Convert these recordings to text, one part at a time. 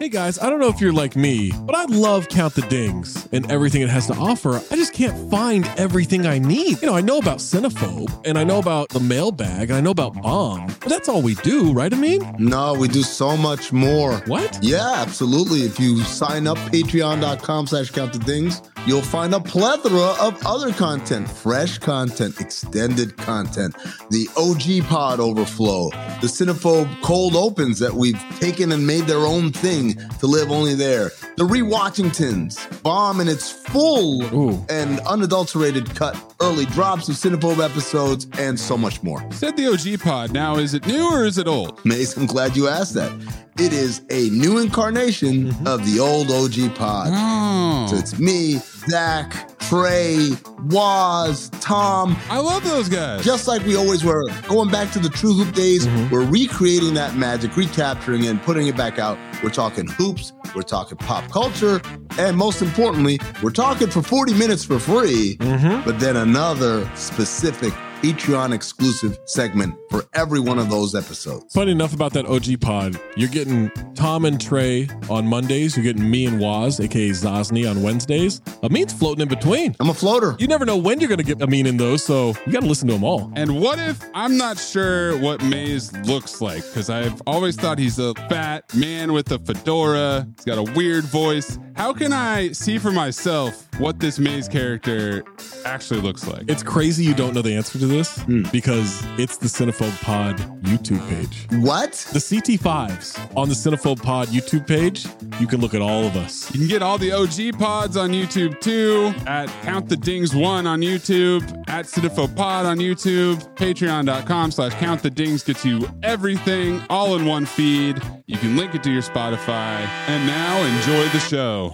Hey guys, I don't know if you're like me, but I love Count the Dings and everything it has to offer. I just can't find everything I need. I know about Cinephobe, and I know about the mailbag, and I know about Bomb, but that's all we do, right, Amin? No, we do so much more. What? Yeah, absolutely. If you sign up, patreon.com/countthedings, you'll find a plethora of other content, fresh content, extended content, the OG pod overflow, the Cinephobe cold opens that we've taken and made their own thing to live only there, the Rewatchingtons, Bomb in its full and unadulterated cut, early drops of Cinephobe episodes, and so much more. Said the OG pod. Now, is it new or is it old? Mace, I'm glad you asked that. It is a new incarnation of the old OG pod. Oh. So it's me, Zach, Trey, Waz, Tom. I love those guys. Just like we always were. Going back to the True Hoop days, we're recreating that magic, recapturing it, and putting it back out. We're talking hoops, we're talking pop culture, and most importantly, we're talking for 40 minutes for free, but then another specific Patreon exclusive segment for every one of those episodes. Funny enough about that OG pod, you're getting Tom and Trey on Mondays. You're getting me and Waz, aka Zosny, on Wednesdays. Amin's floating in between. I'm a floater. You never know when you're going to get Amin in those, so you got to listen to them all. And what if I'm not sure what Maze looks like? Because I've always thought he's a fat man with a fedora. He's got a weird voice. How can I see for myself what this Maze character actually looks like? It's crazy you don't know the answer to this because it's the Cinephobe Pod YouTube page. What? The CT5s on the Cinephobe Pod YouTube page, you can look at all of us. You can get all the OG pods on YouTube too, at Count the Dings 1 on YouTube, at Cinephobe Pod on YouTube, patreon.com/Count the Dings gets you everything all in one feed. You can link it to your Spotify. And now enjoy the show.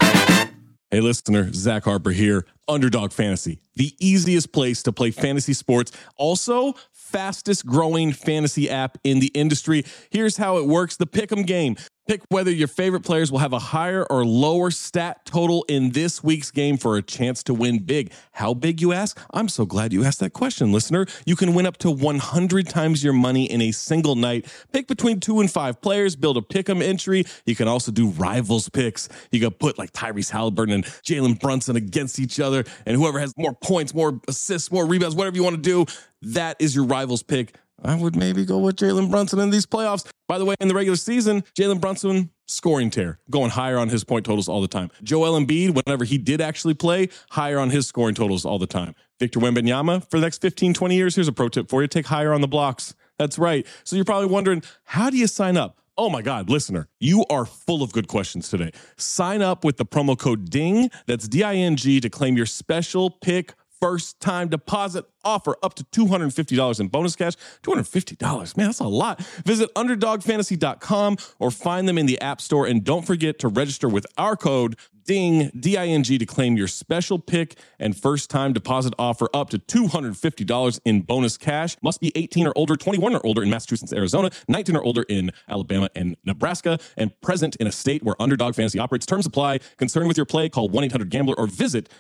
Hey listener, Zach Harper here, Underdog Fantasy, the easiest place to play fantasy sports. Also, fastest growing fantasy app in the industry. Here's how it works. The Pick'em game. Pick whether your favorite players will have a higher or lower stat total in this week's game for a chance to win big. How big, you ask? I'm so glad you asked that question, listener. You can win up to 100 times your money in a single night. Pick between 2 and 5 players, build a pick'em entry. You can also do rivals picks. You can put like Tyrese Halliburton and Jalen Brunson against each other, and whoever has more points, more assists, more rebounds, whatever you want to do, that is your rivals pick. I would maybe go with Jalen Brunson in these playoffs. By the way, in the regular season, Jalen Brunson, scoring tear, going higher on his point totals all the time. Joel Embiid, whenever he did actually play, higher on his scoring totals all the time. Victor Wembanyama, for the next 15, 20 years, here's a pro tip for you. Take higher on the blocks. That's right. So you're probably wondering, how do you sign up? Oh my God, listener, you are full of good questions today. Sign up with the promo code DING, that's D-I-N-G, to claim your special pick first time deposit offer up to $250 in bonus cash. $250, man, that's a lot. Visit underdogfantasy.com or find them in the App Store. And don't forget to register with our code DING, D-I-N-G, to claim your special pick and first time deposit offer up to $250 in bonus cash. Must be 18 or older, 21 or older in Massachusetts, Arizona, 19 or older in Alabama and Nebraska, and present in a state where Underdog Fantasy operates. Terms apply. Concerned with your play, call 1-800-GAMBLER or visit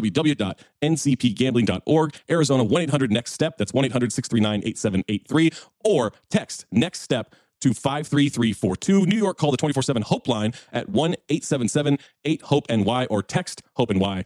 www.ncpgambling.org. Arizona, 1-800-NEXT-STEP. That's 1-800-639-8783. Or text NEXT STEP to 53342. New York, call the 24/7 Hope line at 1-877-8-HOPE-NY or text HOPE-NY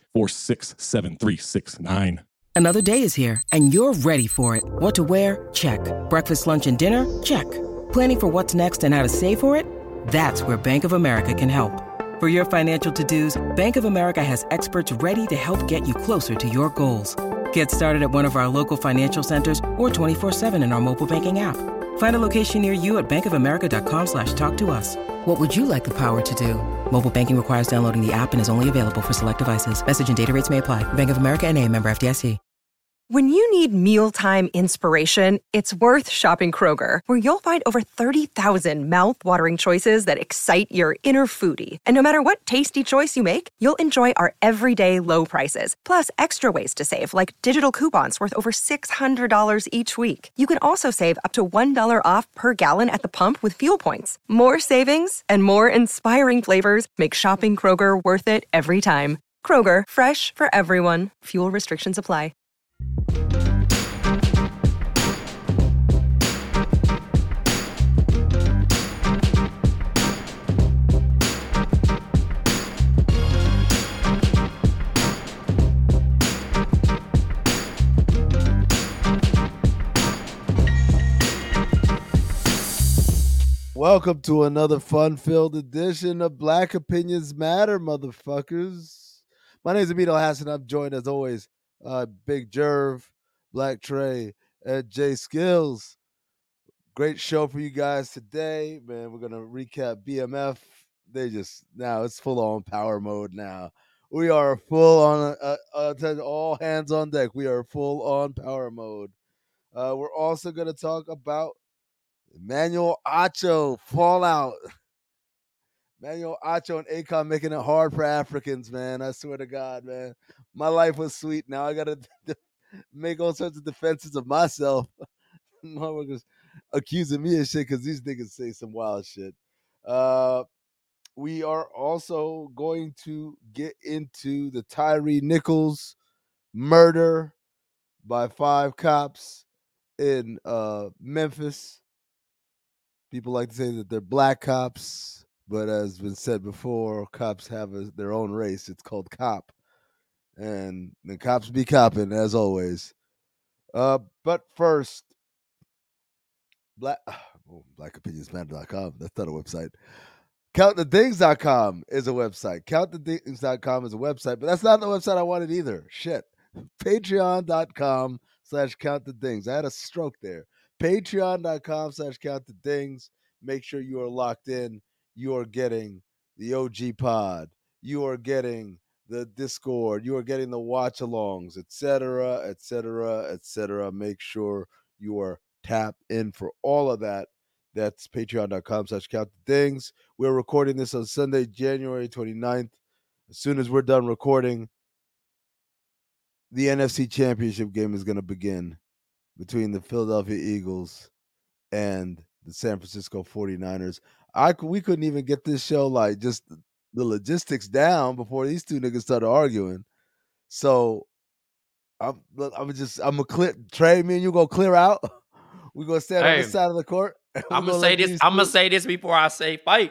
467-369. Another day is here, and you're ready for it. What to wear? Check. Breakfast, lunch, and dinner? Check. Planning for what's next and how to save for it? That's where Bank of America can help. For your financial to-dos, Bank of America has experts ready to help get you closer to your goals. Get started at one of our local financial centers or 24/7 in our mobile banking app. Find a location near you at bankofamerica.com/talktous. What would you like the power to do? Mobile banking requires downloading the app and is only available for select devices. Message and data rates may apply. Bank of America N.A., member FDIC. When you need mealtime inspiration, it's worth shopping Kroger, where you'll find over 30,000 mouth-watering choices that excite your inner foodie. And no matter what tasty choice you make, you'll enjoy our everyday low prices, plus extra ways to save, like digital coupons worth over $600 each week. You can also save up to $1 off per gallon at the pump with fuel points. More savings and more inspiring flavors make shopping Kroger worth it every time. Kroger, fresh for everyone. Fuel restrictions apply. Welcome to another fun-filled edition of Black Opinions Matter, motherfuckers. My name is Emito Hassan. I'm joined, as always, Big Jerv, Black Trey, and Jay Skills. Great show for you guys today, man. We're gonna recap BMF. Now it's full on power mode. Now we are full on all hands on deck. We are full on power mode. We're also gonna talk about Emmanuel Acho fallout. Emmanuel Acho and Akon making it hard for Africans, man. I swear to God, man. My life was sweet. Now I gotta make all sorts of defenses of myself. Motherfuckers accusing me of shit because these niggas say some wild shit. We are also going to get into the Tyree Nichols murder by 5 cops in Memphis. People like to say that they're black cops, but as been said before, cops have their own race. It's called cop. And the cops be copping, as always. But first, blackopinionsmatter.com. That's not a website. CountTheThings.com is a website. CountTheThings.com is a website, but that's not the website I wanted either. Shit. Patreon.com/CountTheThings. I had a stroke there. Patreon.com/CountTheThings. Make sure you are locked in. You are getting the OG pod. You are getting the Discord. You are getting the watch alongs, etc., etc., etc. Make sure you are tapped in for all of that. That's patreon.com/CountTheThings. We're recording this on Sunday, January 29th. As soon as we're done recording, the NFC Championship game is going to begin between the Philadelphia Eagles and the San Francisco 49ers. We couldn't even get this show, like, just the logistics down before these two niggas started arguing. So I'm gonna clear. Trey, me and you gonna clear out. We're gonna stand on this side of the court. I'm gonna say this. I'm gonna say this before I say fight.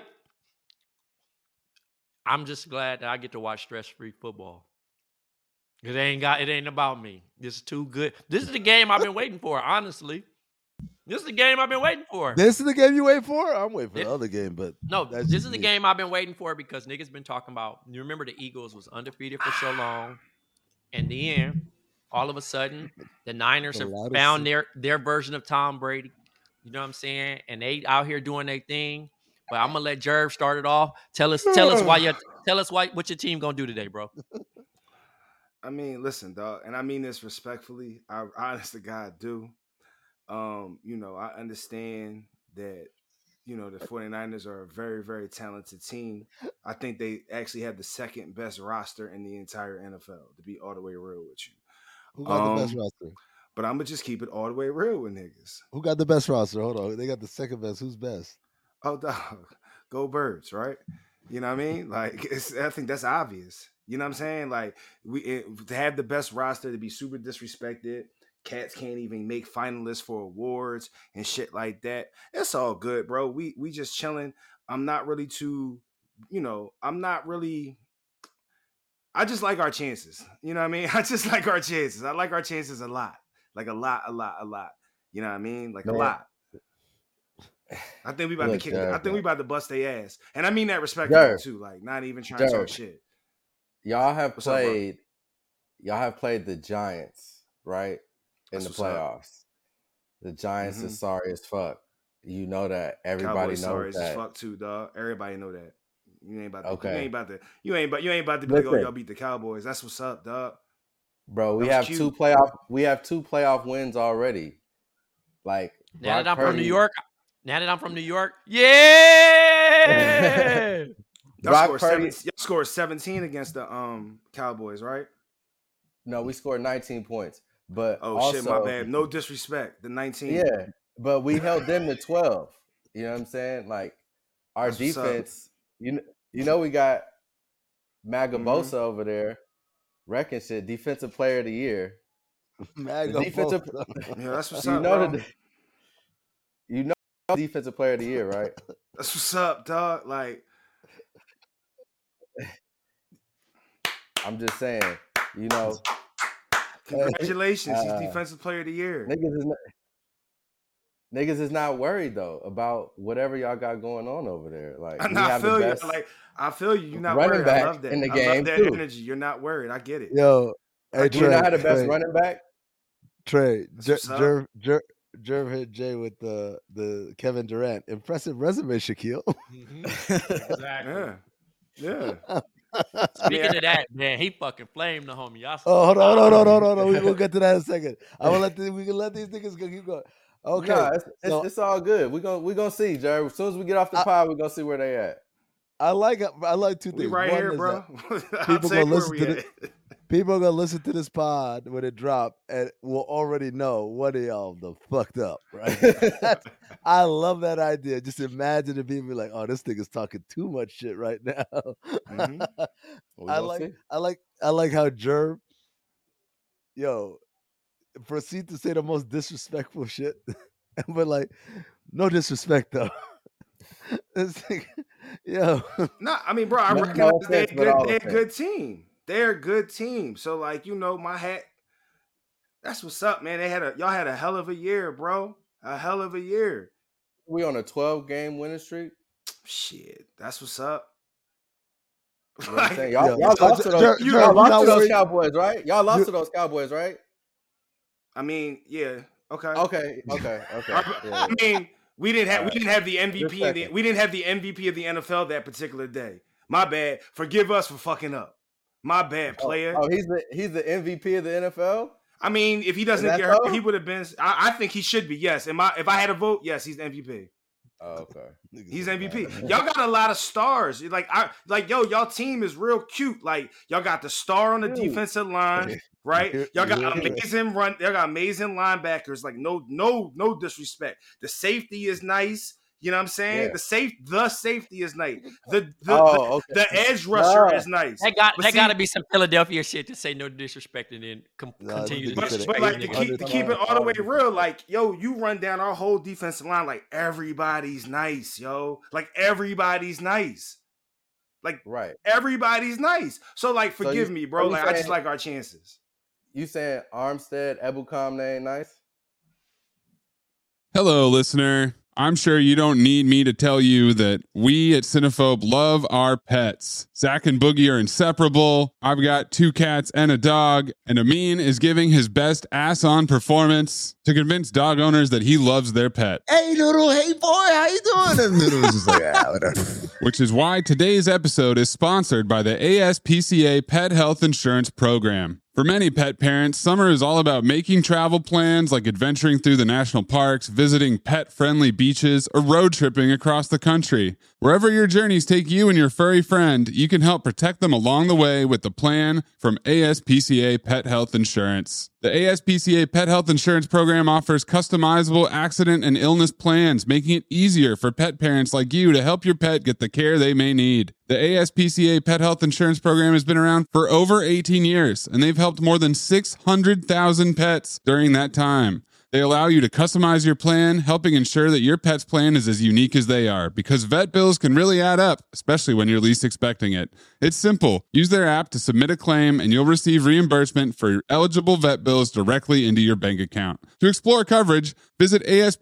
I'm just glad that I get to watch stress-free football. It ain't about me. This is too good. This is the game I've been waiting for, honestly. This is the game I've been waiting for. This is the game you wait for? I'm waiting for the other game, but no, this is the game I've been waiting for because niggas been talking about. You remember the Eagles was undefeated for so long. In the end, all of a sudden, the Niners have found their version of Tom Brady. You know what I'm saying? And they out here doing their thing. But I'm gonna let Jerv start it off. Tell us what your team gonna do today, bro. I mean, listen, dog, and I mean this respectfully. I honest to God do. I understand that, the 49ers are a very, very talented team. I think they actually have the second best roster in the entire NFL, to be all the way real with you. Who got the best roster? But I'm going to just keep it all the way real with niggas. Who got the best roster? Hold on. They got the second best. Who's best? Oh, dog. Go Birds, right? You know what I mean? Like, I think that's obvious. You know what I'm saying? Like, to have the best roster, to be super disrespected. Cats can't even make finalists for awards and shit like that. It's all good, bro. We just chilling. I'm not really I just like our chances. You know what I mean? I just like our chances. I like our chances a lot. Like a lot. You know what I mean? Like, man, a lot. I think we about to kick. I think we about to bust their ass, and I mean that respectfully too. Like, not even trying to talk shit. Y'all have played the Giants, right? In the playoffs. The Giants is sorry as fuck. You know that. Everybody Cowboys knows sorry that. As fuck too, dog. Everybody know that. You ain't about to. You ain't about to be like, oh, y'all beat the Cowboys. That's what's up, dog. Bro, we have two playoff wins already. Like, now that I'm from New York, yeah. Y'all scored 17 against the Cowboys, right? No, we scored 19 points. But shit, my bad. No disrespect. The 19. Yeah, but we held them to 12. You know what I'm saying? Like, our defense, you know we got Magabosa over there wrecking shit. Defensive player of the year. Magabosa. Yeah, that's what's up, bro. Defensive player of the year, right? That's what's up, dog. Like, I'm just saying, congratulations. He's defensive player of the year. Niggas is niggas is not worried though about whatever y'all got going on over there. Like, I feel you. Like, I feel you. You're not running worried. back I love that. in the I game love that too. energy. You're not worried. I get it. Yo, hey, you not the best running back. Trey, Jerv hit Jay with the Kevin Durant. Impressive resume, Shaquille. Exactly. Yeah. Speaking of that, man, he fucking flamed the homie. Y'all hold on. We'll get to that in a second. We can let these niggas keep going. Okay, nah, it's all good. We gonna see, Jerv. As soon as we get off the pod, we're gonna see where they at. I like two things. We right One here, is bro. People gonna listen to this pod when it drop, and will already know what of y'all the fucked up, right? I love that idea. Just imagine if people be like, "Oh, this nigga's talking too much shit right now." Mm-hmm. I like how Jerv, proceed to say the most disrespectful shit, but like, no disrespect though. It's like, no, I mean, bro, I recognize they're a good team. They're a good team. So, like, my hat. That's what's up, man. Y'all had a hell of a year, bro. A hell of a year. We on a 12-game winning streak. Shit, that's what's up. You know what I'm saying? Y'all lost to those Cowboys, right? Y'all lost to those Cowboys, right? I mean, yeah. Okay. Yeah. I mean, we didn't have the MVP. We didn't have the MVP of the NFL that particular day. My bad. Forgive us for fucking up. My bad, player. Oh, he's the MVP of the NFL. I mean, if he doesn't get hurt, he would have been. I think he should be. Yes. If I had a vote, yes, he's the MVP. Oh, okay. He's MVP. Y'all got a lot of stars. Y'all team is real cute. Like, y'all got the star on the defensive line, right? Y'all got amazing run. Y'all got amazing linebackers. Like, no disrespect. The safety is nice. You know what I'm saying? Yeah. The safety is nice. The edge rusher is nice. That got to be some Philadelphia shit to say no disrespect and then continue to disrespect. But like, to keep it all the way real, like, you run down our whole defensive line, like, everybody's nice, yo. Like, everybody's nice. Like, right. Everybody's nice. So, like, forgive me, bro. Like, I just like our chances. You saying Armstead, Ebukam, they ain't nice? Hello, listener. I'm sure you don't need me to tell you that we at Cinephobe love our pets. Zach and Boogie are inseparable. I've got 2 cats and a dog, and Amin is giving his best ass-on performance to convince dog owners that he loves their pet. Hey, Noodle, hey, boy, how you doing? And Noodle was just like, whatever. Which is why today's episode is sponsored by the ASPCA Pet Health Insurance Program. For many pet parents, summer is all about making travel plans like adventuring through the national parks, visiting pet-friendly beaches, or road tripping across the country. Wherever your journeys take you and your furry friend, you can help protect them along the way with the plan from ASPCA Pet Health Insurance. The ASPCA Pet Health Insurance Program offers customizable accident and illness plans, making it easier for pet parents like you to help your pet get the care they may need. The ASPCA Pet Health Insurance Program has been around for over 18 years, and they've helped more than 600,000 pets during that time. They allow you to customize your plan, helping ensure that your pet's plan is as unique as they are, because vet bills can really add up, especially when you're least expecting it. It's simple. Use their app to submit a claim, and you'll receive reimbursement for eligible vet bills directly into your bank account. To explore coverage, visit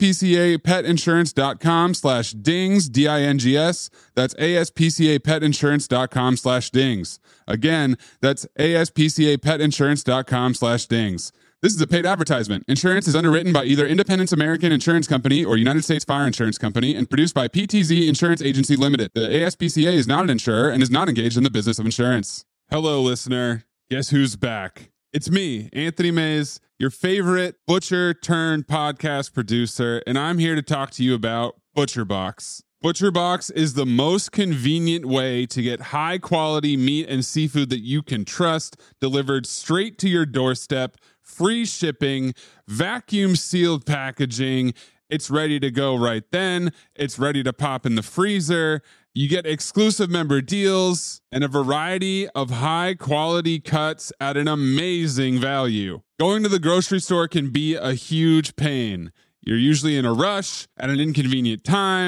aspcapetinsurance.com/dings, D-I-N-G-S. That's aspcapetinsurance.com/dings. Again, that's aspcapetinsurance.com/dings. This is a paid advertisement. Insurance is underwritten by either Independence American Insurance Company or United States Fire Insurance Company and produced by PTZ Insurance Agency Limited. The ASPCA is not an insurer and is not engaged in the business of insurance. Hello, listener. Guess who's back? It's me, Anthony Mays, your favorite butcher-turned-podcast producer, and I'm here to talk to you about ButcherBox. ButcherBox is the most convenient way to get high-quality meat and seafood that you can trust delivered straight to your doorstep, free shipping, vacuum-sealed packaging. It's ready to go right then. It's ready to pop in the freezer. You get exclusive member deals and a variety of high-quality cuts at an amazing value. Going to the grocery store can be a huge pain. You're usually in a rush at an inconvenient time.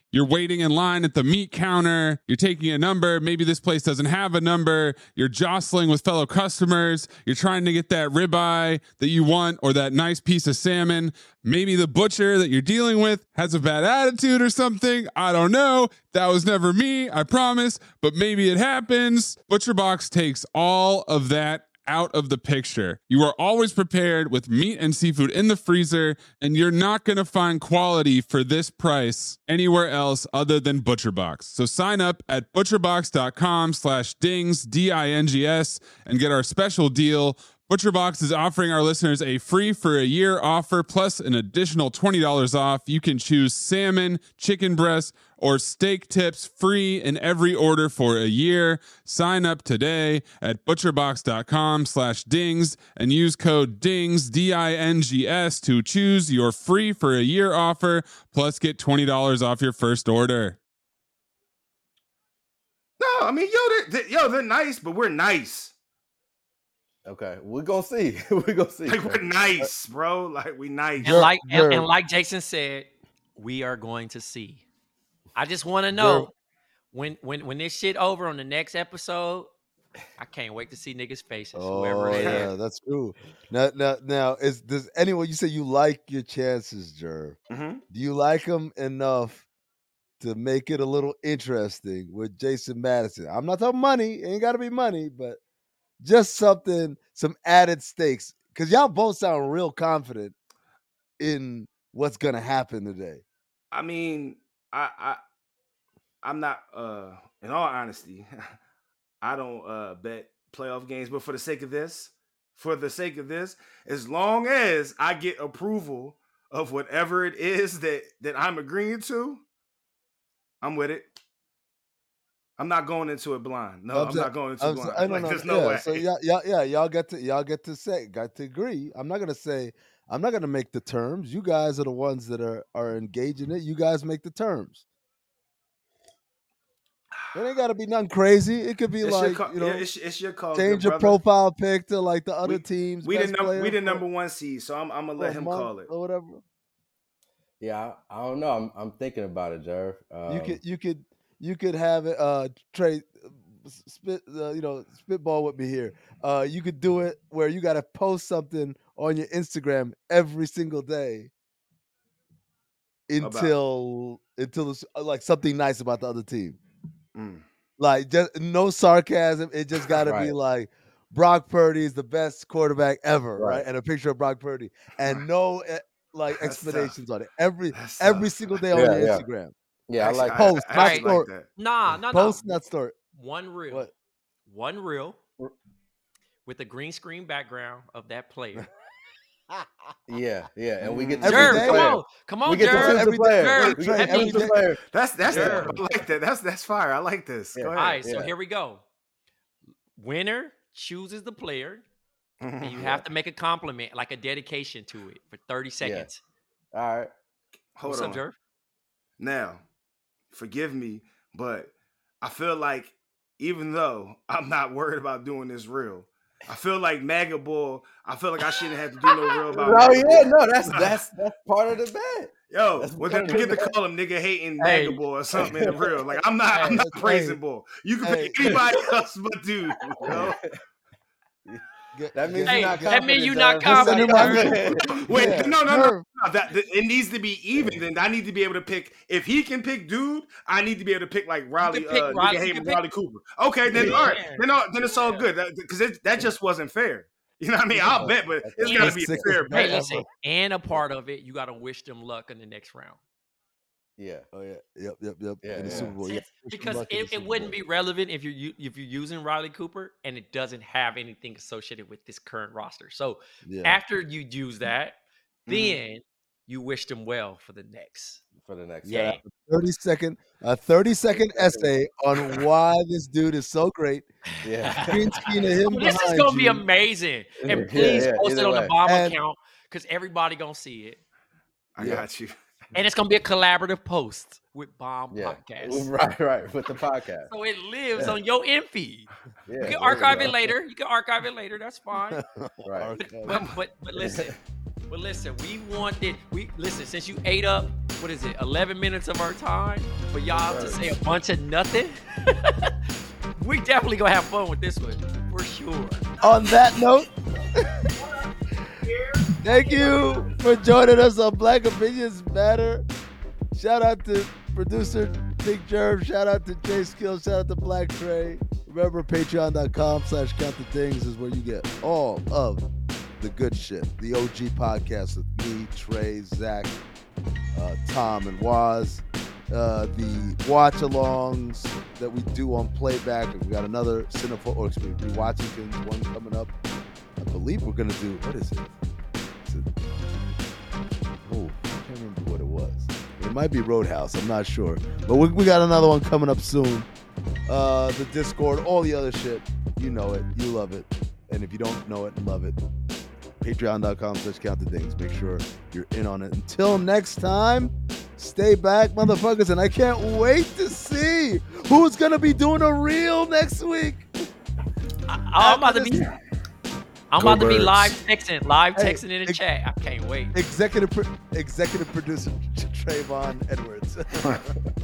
You're waiting in line at the meat counter. You're taking a number. Maybe this place doesn't have a number. You're jostling with fellow customers. You're trying to get that ribeye that you want or that nice piece of salmon. Maybe the butcher that you're dealing with has a bad attitude or something. I don't know. That was never me, I promise, but maybe it happens. ButcherBox takes all of that out of the picture. You are always prepared with meat and seafood in the freezer, and you're not going to find quality for this price anywhere else other than ButcherBox. So sign up at butcherbox.com/dings, D-I-N-G-S, and get our special deal. ButcherBox is offering our listeners a free for a year offer plus an additional $20 off. You can choose salmon, chicken breast, or steak tips free in every order for a year. Sign up today at butcherbox.com/dings and use code DINGS, D-I-N-G-S, to choose your free for a year offer plus get $20 off your first order. No, I mean, they're nice, but we're nice. Okay, we're gonna see. We're gonna see. Like, we're nice, bro. Like, we nice. And like Jason said, we are going to see. I just want to know when this shit over on the next episode. I can't wait to see niggas' faces. Whoever it is. That's true. Now, does anyone? You say you like your chances, Jerv. Mm-hmm. Do you like them enough to make it a little interesting with Jason Madison? I'm not talking money. It ain't got to be money, but just something, some added stakes. Because y'all both sound real confident in what's gonna happen today. I mean, I'm not. In all honesty, I don't bet playoff games. But for the sake of this, as long as I get approval of whatever it is that I'm agreeing to, I'm with it. I'm not going into it blind. No, I'm not going into it blind. There's no way. So y'all get to say, got to agree. I'm not gonna make the terms. You guys are the ones that are engaging it. You guys make the terms. It ain't got to be nothing crazy. It could be it's it's your call. Change your profile pic to like the other teams. We the number one seed, so I'm gonna let him call it or whatever. Yeah, I don't know. I'm thinking about it, Jerv. You could have it, Trey, spitball with me here. You could do it where you got to post something on your Instagram every single day until it's like something nice about the other team. Like, just no sarcasm. It just got to be like, Brock Purdy is the best quarterback ever, right? And a picture of Brock Purdy, and no explanations on it every single day on your Instagram. Yeah, I like post, not story. Like Nah. Post, not story. One reel. What? One reel with the green screen background of that player. Yeah, and we get to Jerv, come on, we get Jerv. Every player. That's I like that. That's fire. I like this. Go ahead. All right, so here we go. Winner chooses the player, and you have to make a compliment, like a dedication to it for 30 seconds. Yeah. All right. What's up, Jerv? Now, forgive me, but I feel like even though I'm not worried about doing this real, I feel like MAGA Bull. I feel like I shouldn't have to do no real about. That's part of the bet. Yo, well then you get to call him nigga hating MAGA Bull or something in the real. Like I'm not praising Bull. You can pick anybody else but dude. You know? That means you're not confident. Wait, no. It needs to be even. Then I need to be able to pick. If he can pick dude, I need to be able to pick like Riley Cooper. Okay, then all right. Then it's all good because that just wasn't fair. You know what I mean? I'll bet, but it's got to be a fair bet. Hey, listen, and a part of it, you got to wish them luck in the next round. Yeah. Oh yeah. Yep. Yeah, in the Super Bowl. Because it wouldn't be relevant if you're using Riley Cooper and it doesn't have anything associated with this current roster. So after you use that, then you wish them well for the next game. 30-second essay on why this dude is so great. Yeah. Green screen of him this is gonna be amazing. And please post it on the Bomb account because everybody gonna see it. I got you. And it's gonna be a collaborative post with Bomb Podcast. Right, with the podcast. So it lives on your feed. You can archive it later. That's fine. Right. But listen. We wanted. Since you ate up what is it, 11 minutes of our time for y'all to say a bunch of nothing. We definitely gonna have fun with this one for sure. On that note, thank you for joining us on Black Opinions Matter. Shout out to producer Big Jerv. Shout out to Jay Skills. Shout out to Black Trey. Remember, patreon.com/countthethings is where you get all of the good shit. The OG podcast with me, Trey, Zach, Tom, and Waz. The watch-alongs that we do on playback. We got another rewatching things, one coming up. I believe we're going to do, what is it? I can't remember what it was. It might be Roadhouse. I'm not sure. But we got another one coming up soon. The Discord, all the other shit. You know it. You love it. And if you don't know it and love it, patreon.com/countthethings. Make sure you're in on it. Until next time, stay back, motherfuckers. And I can't wait to see who's going to be doing a reel next week. I'm about to be live texting in the chat. I can't wait. Executive producer Trayvon Edwards.